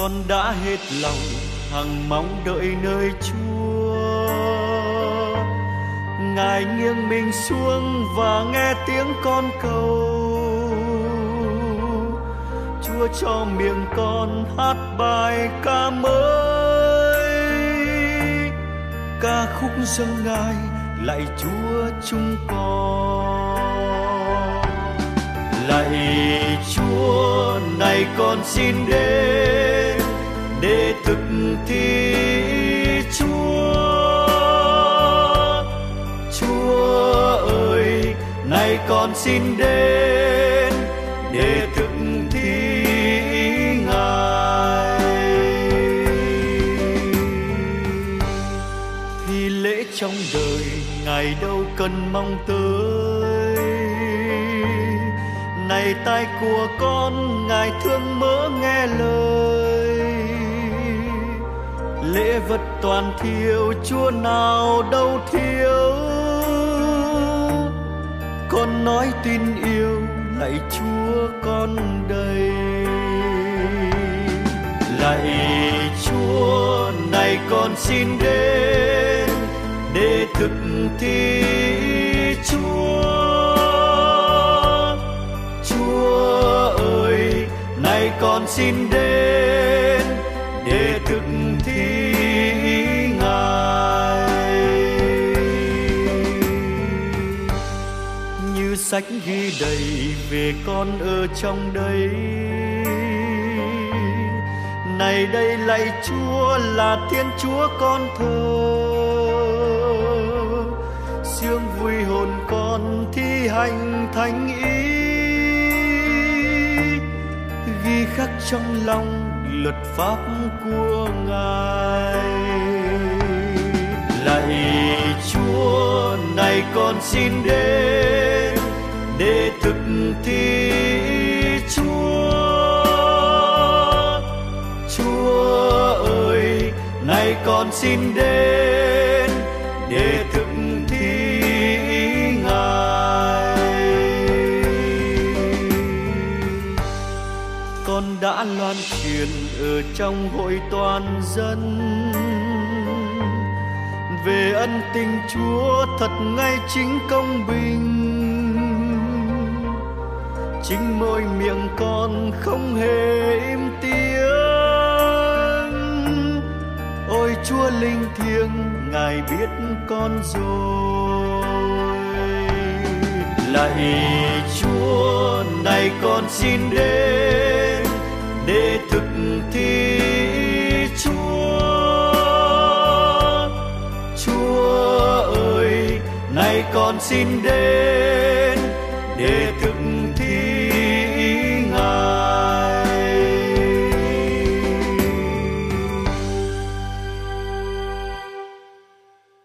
con đã hết lòng hằng mong đợi nơi Chúa. Ngài nghiêng mình xuống và nghe tiếng con cầu. Chúa cho miệng con hát bài ca mới, ca khúc dâng Ngài lạy Chúa chúng con. Lạy Chúa, này con xin đến để thực thi Chúa. Chúa ơi, này con xin đến để thực thi Ngài. Thì lễ trong đời Ngài đâu cần mong tới. Này tai của con Ngài thương mỡ nghe lời. Lễ vật toàn thiếu, Chúa nào đâu thiếu. Con nói tin yêu, lạy Chúa con đây. Lạy Chúa, này con xin đến để thực thi Chúa. Chúa ơi, này con xin đến để thực thi Ngài. Như sách ghi đầy về con ở trong đây. Này đây lạy Chúa là Thiên Chúa con thờ. Siêng vui hồn con thi hành thánh ý, ghi khắc trong lòng luật pháp của Ngài. Lạy Chúa, này con xin đến để thực thi Chúa. Chúa ơi, này con xin đến để thực thi Ngài. Con đã loan truyền ở trong hội toàn dân về ân tình Chúa thật ngay chính công bình. Chính môi miệng con không hề im tiếng. Ôi Chúa linh thiêng, Ngài biết con rồi. Lạy Chúa, này con xin đến để thực thi Chúa. Chúa ơi, này con xin đến để thực